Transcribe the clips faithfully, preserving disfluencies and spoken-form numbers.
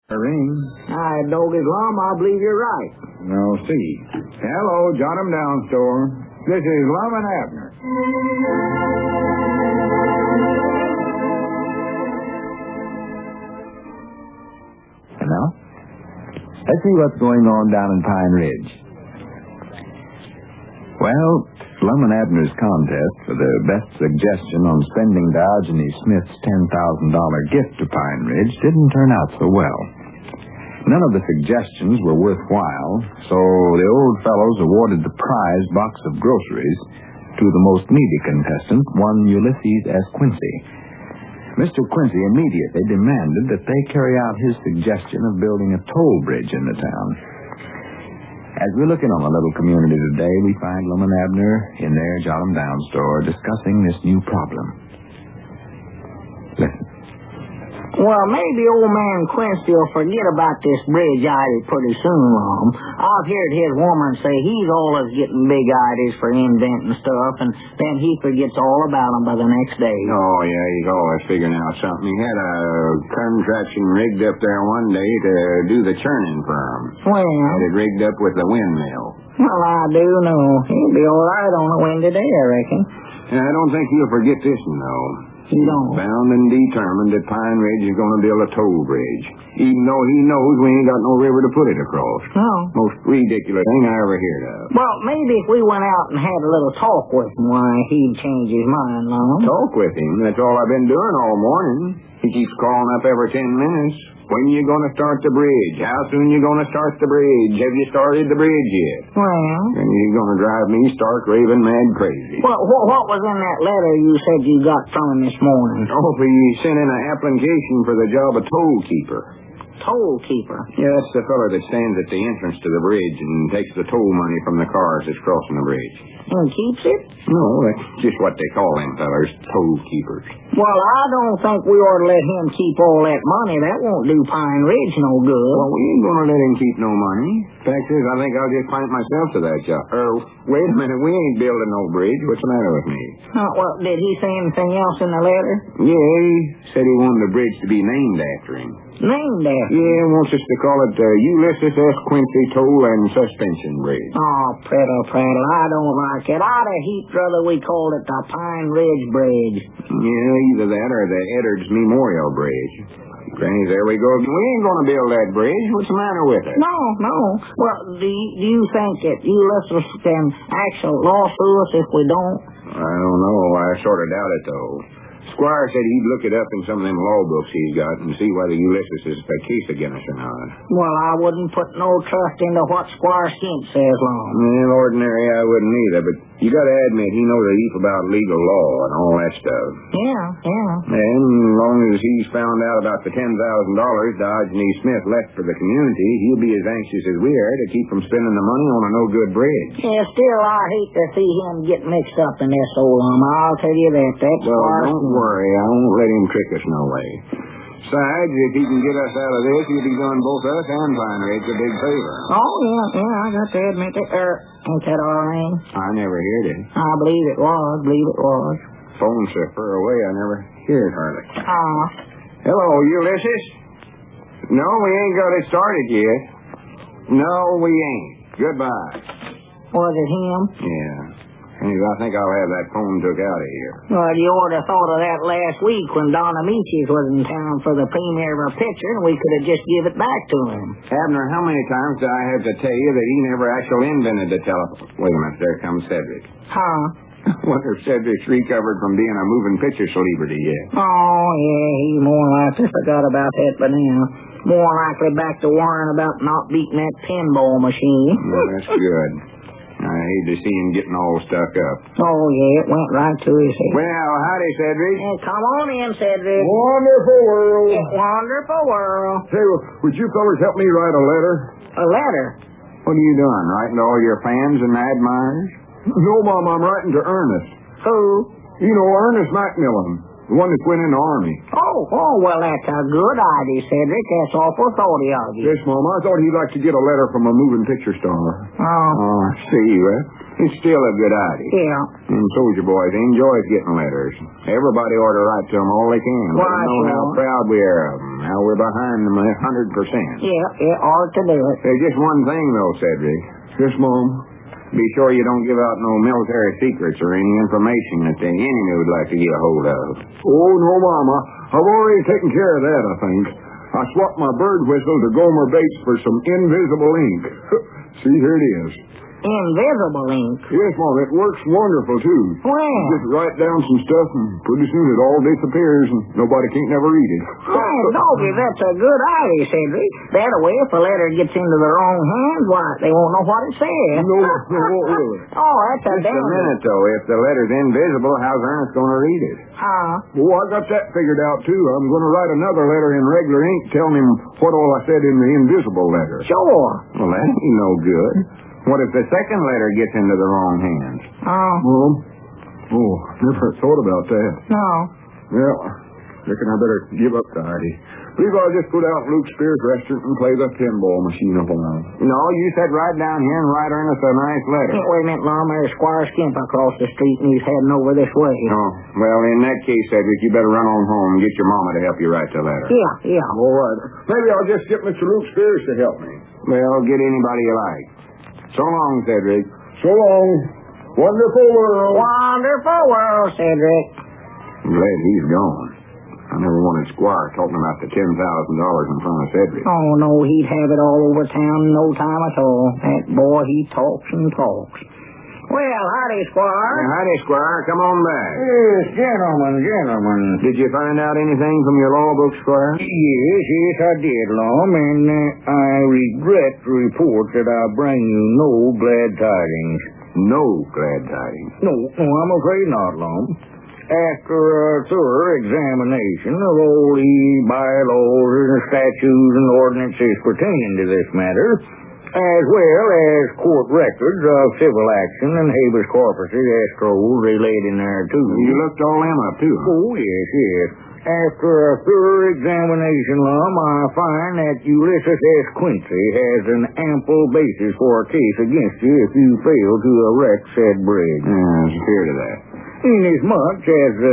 A ring. I dog is lum, I believe you're right. No, see. Hello, Jot 'em Down store. This is Lum and Abner. And now, let's see what's going on down in Pine Ridge. Well, Lum and Abner's contest for the best suggestion on spending Diogenes Smith's ten thousand dollars gift to Pine Ridge didn't turn out so well. None of the suggestions were worthwhile, so the old fellows awarded the prize box of groceries to the most needy contestant, one Ulysses S. Quincy. Mister Quincy immediately demanded that they carry out his suggestion of building a toll bridge in the town. As we look in on the little community today, we find Lum and Abner in their Jot 'em Down store discussing this new problem. Listen. Well, maybe old man Quincy will forget about this bridge idea pretty soon, Lum. I've heard his woman say he's always getting big ideas for inventing stuff, and then he forgets all about them by the next day. Oh, yeah, he's always figuring out something. He had a contraption rigged up there one day to do the churning for him. Well, Had it rigged up with a windmill. well, I do know. He'll be all right on a windy day, I reckon. And I don't think he'll forget this one, though. He don't. Bound and determined that Pine Ridge is going to build a toll bridge, even though he knows we ain't got no river to put it across. No. Most ridiculous thing I ever heard of. Well, maybe if we went out and had a little talk with him, why, he'd change his mind, Lum. Talk with him. That's all I've been doing all morning. He keeps calling up every ten minutes. When you going to start the bridge? How soon you going to start the bridge? Have you started the bridge yet? Well? And he's going to drive me stark raving mad crazy. Well, what, what was in that letter you said you got from him this morning? Oh, he sent in an application for the job of toll keeper. Toll keeper? Yeah, that's the feller that stands at the entrance to the bridge and takes the toll money from the cars that's crossing the bridge. And keeps it? No, that's just what they call them fellers, toll keepers. Well, I don't think we ought to let him keep all that money. That won't do Pine Ridge no good. Well, we ain't going to let him keep no money. Fact is, I think I'll just pint myself to that job. Er, wait a minute, we ain't building no bridge. What's the matter with me? Uh, well, did he say anything else in the letter? Yeah, he said he wanted the bridge to be named after him. Named after? Yeah, wants us to call it the Ulysses S. Quincy Toll and Suspension Bridge. Oh, prattle, prattle. I don't like it. I'd a heap rather we called it the Pine Ridge Bridge. Yeah, either that or the Eddards Memorial Bridge. Granny, there we go. We ain't going to build that bridge. What's the matter with it? No, no. Well, do you, do you think that Ulysses can actually lawsue us if we don't? I don't know. I sort of doubt it, though. Squire said he'd look it up in some of them law books he's got and see whether Ulysses is a case against us or not. Well, I wouldn't put no trust into what Squire Skint says, Lum. Well, ordinary I wouldn't either, but you got to admit he knows a heap about legal law and all that stuff. Yeah, yeah. And as long as he's found out about the ten thousand dollars Diogenes Smith left for the community, he'll be as anxious as we are to keep from spending the money on a no-good bridge. Yeah, still, I hate to see him get mixed up in this, old Lum. I'll tell you that. That's Well, Squire don't Skint. worry. I won't let him trick us no way. Besides, if he can get us out of this, he'll be doing both us and Pine Ridge a big favor. Oh, yeah, yeah, I got to admit it. Er, ain't that all right? I never heard it. I believe it was, believe it was. Phone's so far away, I never hear it hardly. Ah. Hello, Ulysses? No, we ain't got it started yet. No, we ain't. Goodbye. Was it him? Yeah. Anyway, I think I'll have that phone took out of here. Well, you ought to have thought of that last week when Don Amicis was in town for the premiere of a picture, and we could have just give it back to him. Abner, how many times do I have to tell you that he never actually invented the telephone? Wait a minute, there comes Cedric. Huh? Wonder if Cedric's recovered from being a moving picture celebrity yet. Oh, yeah, he more likely forgot about that by now. More likely back to worrying about not beating that pinball machine. Well, that's good. I hate to see him getting all stuck up. Oh, yeah, it went right to his head. Well, howdy, Cedric. Hey, come on in, Cedric. Wonderful world. Wonderful world. Say, would you fellas help me write a letter? A letter? What are you doing, writing to all your fans and admirers? No, Mom, I'm writing to Ernest. Who? You know, Ernest Macmillan, the one that went in the Army. Oh, oh, well, that's a good idea, Cedric. That's awful thoughty of you. Yes, Mom, I thought he'd like to get a letter from a moving picture star. Oh. Oh, see, well, it's still a good idea. Yeah. And soldier boys enjoys getting letters. Everybody ought to write to them all they can. Let Why, them know how sure. proud we are of them. Now we're behind them a hundred percent. Yeah, yeah, ought to do it. There's just one thing, though, Cedric. Yes, Mom. Be sure you don't give out no military secrets or any information that the enemy would like to get a hold of. Oh, no, Mama. I've already taken care of that, I think. I swapped my bird whistle to Gomer Bates for some invisible ink. See, here it is. Invisible ink? Yes, Mom, it works wonderful, too. Well. Just write down some stuff, and pretty soon it all disappears, and nobody can't never read it. Hey, Doggy, that's a good idea, Cedric. That way, if a letter gets into the wrong hands, why, they won't know what it says. No, no, won't really. Oh, that's a Just damn... a minute, though. If the letter's invisible, how's Ernest going to read it? Uh, Oh, I got that figured out, too. I'm going to write another letter in regular ink telling him what all I said in the invisible letter. sure. Well, that ain't no good. What if the second letter gets into the wrong hands? Oh, Mom? Oh, never thought about that. no. Well, reckon I better give up the idea. Believe I'll just go down to Luke Spears' restaurant and play the pinball machine a while. No, you sit right down here and write Ernest a nice letter. Can't wait a minute, Lum. There's Squire Skimp across the street, and he's heading over this way. Oh, well, in that case, Cedric, you better run on home and get your mama to help you write the letter. Yeah, yeah. All right. Maybe I'll just get Mister Luke Spears to help me. Well, get anybody you like. So long, Cedric. So long. Wonderful world. Wonderful world, Cedric. I'm glad he's gone. I never wanted Squire talking about the ten thousand dollars in front of Cedric. Oh, no, he'd have it all over town in no time at all. That boy, he talks and talks. Well, howdy, Squire. Hey, howdy, Squire. Come on back. Yes, gentlemen, gentlemen. Did you find out anything from your law book, Squire? Yes, yes, I did, Lum, and uh, I regret to report that I bring you no glad tidings. No glad tidings. No, no, I'm afraid not, Lum. After a thorough examination of all the bylaws and statutes and ordinances pertaining to this matter, as well as court records of civil action and habeas corpus escrows they laid in there, too. You looked all them up, too, huh? Oh, yes, yes. After a thorough examination, Lum, I find that Ulysses S. Quincy has an ample basis for a case against you if you fail to erect said bridge. Yeah, I was afraid of that. Inasmuch as uh,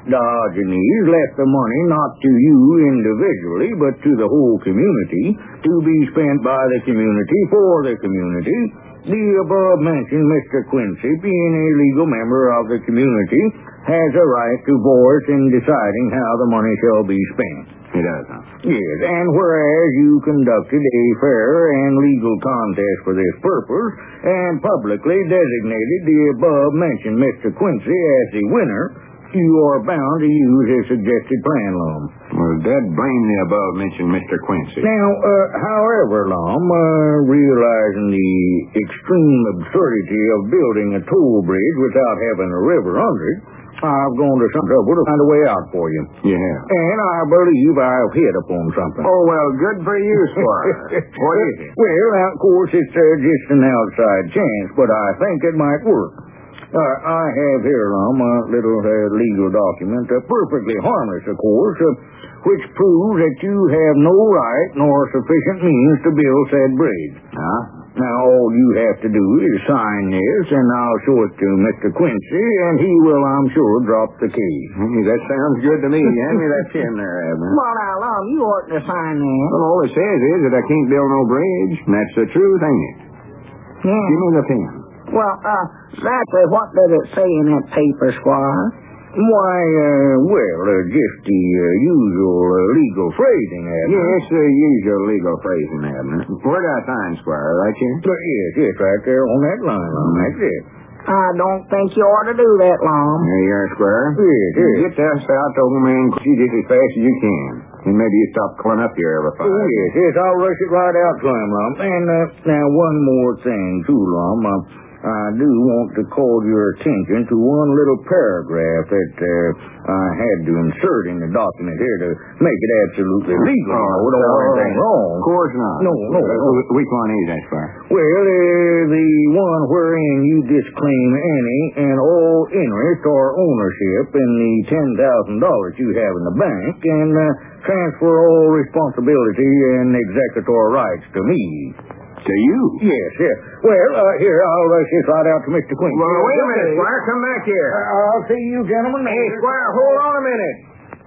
Diogenes left the money not to you individually, but to the whole community, to be spent by the community for the community, the above-mentioned Mister Quincy, being a legal member of the community, has a right to voice in deciding how the money shall be spent. He does, huh? Yes, and whereas you conducted a fair and legal contest for this purpose, and publicly designated the above-mentioned Mister Quincy as the winner, you are bound to use a suggested plan, Lum. Well, Dad blame the above-mentioned Mister Quincy. Now, uh, however, Lum, uh, realizing the extreme absurdity of building a toll bridge without having a river under it, I've gone to some trouble to find a way out for you. You have? And I believe I've hit upon something. Oh, well, good for you, Squire. What is it? Well, now, of course, it's uh, just an outside chance, but I think it might work. Uh, I have here, Lum, a little uh, legal document, uh, perfectly harmless, of course, uh, which proves that you have no right nor sufficient means to build said bridge. Huh? Now, all you have to do is sign this, and I'll show it to Mister Quincy, and he will, I'm sure, drop the key. Hey, that sounds good to me. Hand me that pen there, Abner. Well, now, Lum, you ought to sign that. Well, all it says is that I can't build no bridge, and that's the truth, ain't it? Yeah. Give me the pen. Well, uh, exactly what does it say in that paper, Squire? Why, uh, well, uh, just the uh, usual uh, legal phrasing, Abner. Yeah, it's the usual legal phrasing, Abner. Where do I sign, Squire? Right here? But yes, yes, right there on that line, Lum. That's it. I don't think you ought to do that, Lum. There you are, Squire. Yes, yes. Get that out over me and see just as fast as you can. And maybe you stop calling up here every five. Oh, yes, yes, I'll rush it right out to him, Lum. And, uh, now, one more thing, too, Lum. Uh, I do want to call your attention to one little paragraph that uh, I had to insert in the document here to make it absolutely legal. Oh, we don't want anything wrong. Of course not. No, no, Uh, no. Which one is that, Squire? Well, uh, the one wherein you disclaim any and all interest or ownership in the ten thousand dollars you have in the bank and uh, transfer all responsibility and executor rights to me. To you? Yes, yes. Well, uh, here, I'll rush this right out to Mister Quincy. Well, wait a minute, Squire. Come back here. Uh, I'll see you gentlemen Hey, later. Squire, hold on a minute.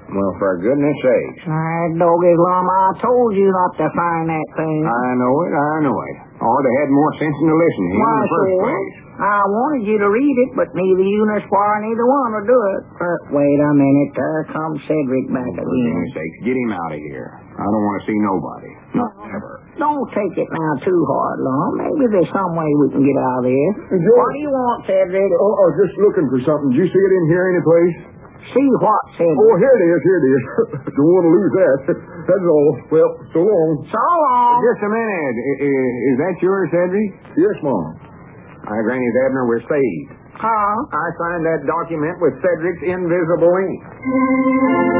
Well, for goodness sakes. Ah, doggy Lum, I told you not to find that thing. I know it, I know it. Ought to had more sense than to listen to him Why, in the first sure. place. I wanted you to read it, but neither you nor Squire, neither one will do it. Uh, wait a minute. There comes Cedric back For again. goodness sakes, get him out of here. I don't want to see nobody. Not ever. Don't take it now too hard, Lum. Maybe there's some way we can get out of here. George. What do you want, Cedric? Oh, I was just looking for something. Did you see it in here any place? See what, Cedric? Oh, here it is, here it is. Don't want to lose that. That's all. Well, so long. So long. Just a minute. I- I- Is that yours, Cedric? Yes, Mom. Hi, Granny Abner, we're saved. Huh? I signed that document with Cedric's invisible ink.